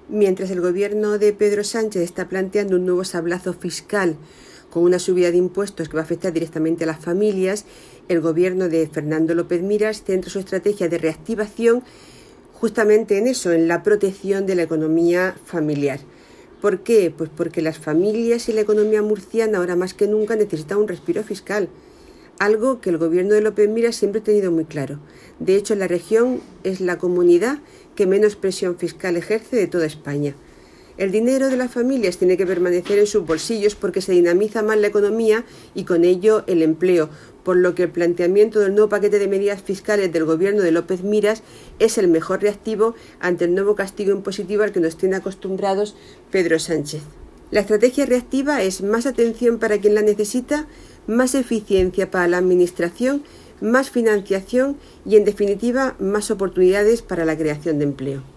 Mientras el gobierno de Pedro Sánchez está planteando un nuevo sablazo fiscal con una subida de impuestos que va a afectar directamente a las familias, el gobierno de Fernando López Miras centra su estrategia de reactivación justamente en eso, en la protección de la economía familiar. ¿Por qué? Pues porque las familias y la economía murciana ahora más que nunca necesitan un respiro fiscal, algo que el gobierno de López Miras siempre ha tenido muy claro. De hecho, la región es la comunidad que menos presión fiscal ejerce de toda España. El dinero de las familias tiene que permanecer en sus bolsillos porque se dinamiza más la economía y con ello el empleo, por lo que el planteamiento del nuevo paquete de medidas fiscales del gobierno de López Miras es el mejor reactivo ante el nuevo castigo impositivo al que nos tiene acostumbrados Pedro Sánchez. La estrategia reactiva es más atención para quien la necesita, más eficiencia para la administración, más financiación y, en definitiva, más oportunidades para la creación de empleo.